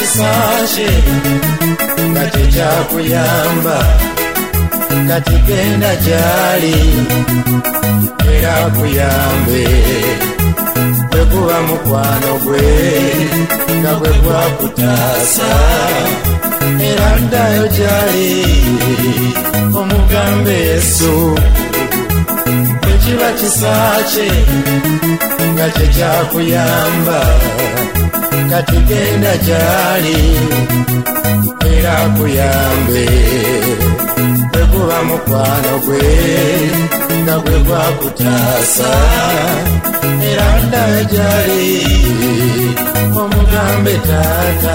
kisashe nga tekyakuyamba kati genda gyali era kuyambe bwe guba mukwano gwe nga bwe gwakutaasa era ddayo gyali omugambe Yesu bwe kiba kisakye nga tekyakuyamba kati genda gyali era kuyambe bwe guba mukwano gwe nga gwe gwakutaasa era ddayo gyali omugambe taata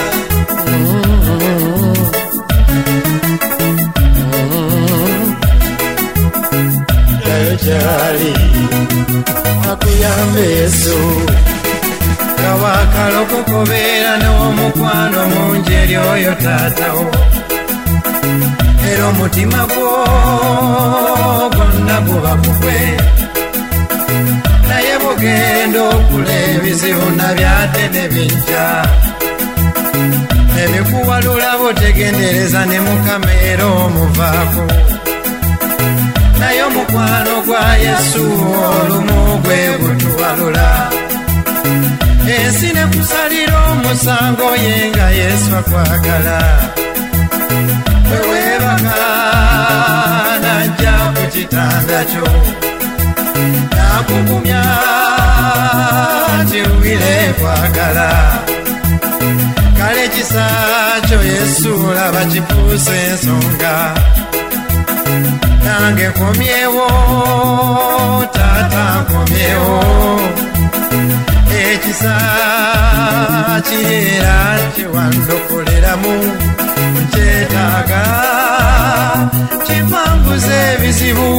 ddayo gyali akuyambe Yesu nga wakalokokobeera n'omukwano mungi eri oyo taatawo era omutima gwo gwonna guba gugwe naye bugenda okula ebizibu nabyate ne bijja ebikuwalula botegendereza ne Mukama era omuvaako naye omukwano gwa Yesu olumu gwe gutuwalula ensi ne kusalira omusango ye nga Yesu akwagala bwe weebaka najja ku kitanda kyo nakugumya nti wire kwagala kale kisa kyo Yesu laba kifuuse ensonga nange nkomyewo taata nkomyewo ekisa kiera kyewandokoleramu nkyetaaga kivanguza ebizibu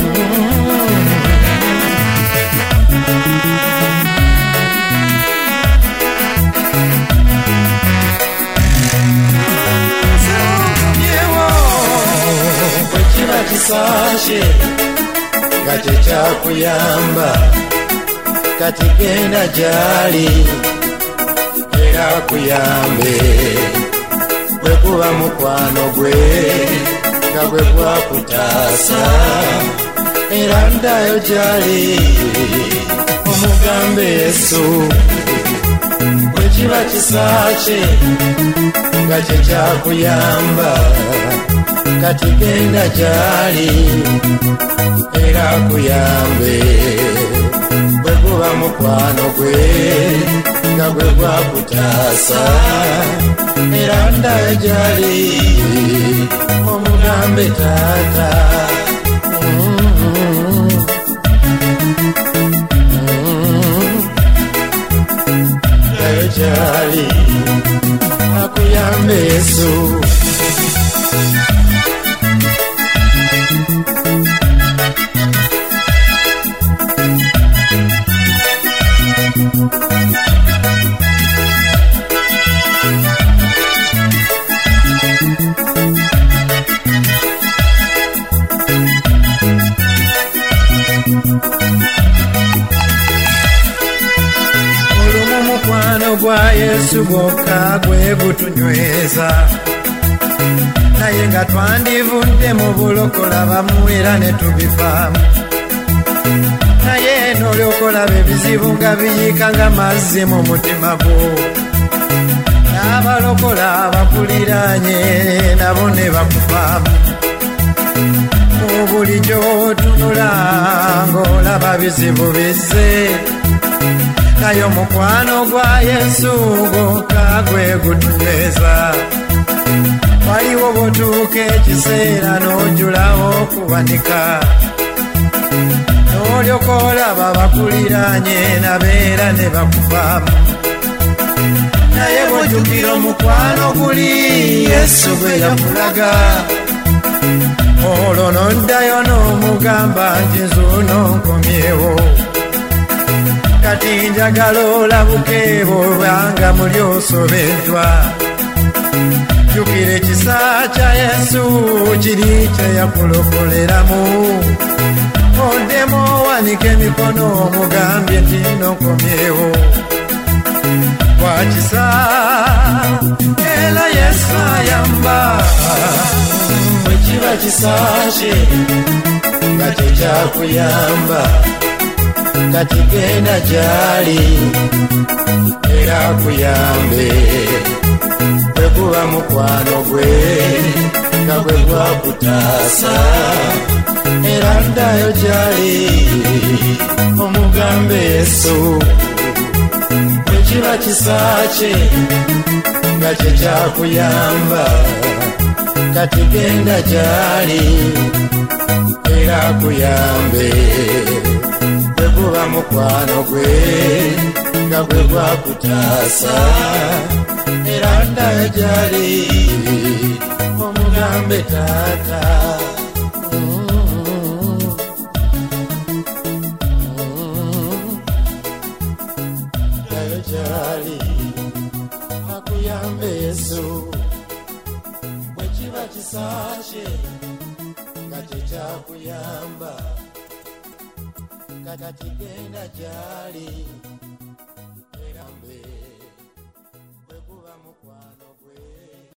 bwe kiba kisashe nga tekyakuyamba kati genda gyali era kuyambe bwe kuba mukwano gwe nga gwe gwakutaasa era ddayo gyali omugambe Yesu bwe kiba kisakye nga kyekyakuyamba kati genda gyali era kuyambe bwe guba mukwano gwe nga gwe gwakutaasa era ddayo gyali omugambe taata ddayo gyali akuyambe Yesu olumu mukwano gwa Yesu gwokka gwe gutunyweza naye nga twandivudde mu bulokola bamu era ne tubivaamu naye n'olyokolaba ebizibu nga biyiika nga mazzi mu mutima gwo n'abalokola abakuliraanye nabo ne bakuvaamu mu buli gy'otunula ng'olaba bizibu bizze naye omukwano gwa Yesu gwokka gwe gutunyweza waliwo bw'otuuka ekiseera n'ojjulawo okubanika n'olyoka olaba bakuliraanye nabeera ne bakuvaamu naye bw'ojjukira omukwano guli Yesu gwe yakulaga olwo n'oddayo n'omugamba nti nzuuno nkomyewo kati njagala olabuke bw'obanga muli osobentwa jjukira ekisa kya Yesu kiri kye yakulokoleramu oddemu owanike emikono omugambye nti nonkomyewo wakisa era Yesu ayamba bwekiba kisashe nga tekyakuyamba kati genda gyali era akuyambe bwekuba mukwano gwe nga gwe gwakutaasa era ddayo gyali omugambe Yesu bwekiba kisakye nga kyekyakuyamba kati genda gyali era akuyambe bwekuba mukwano gwe nga gwe gwakutaasa era ddayo gyali omugambe taata ddayo gyali akuyambe Yesu bwekiba kisakye nga kyekyakuyamba kati genda gyali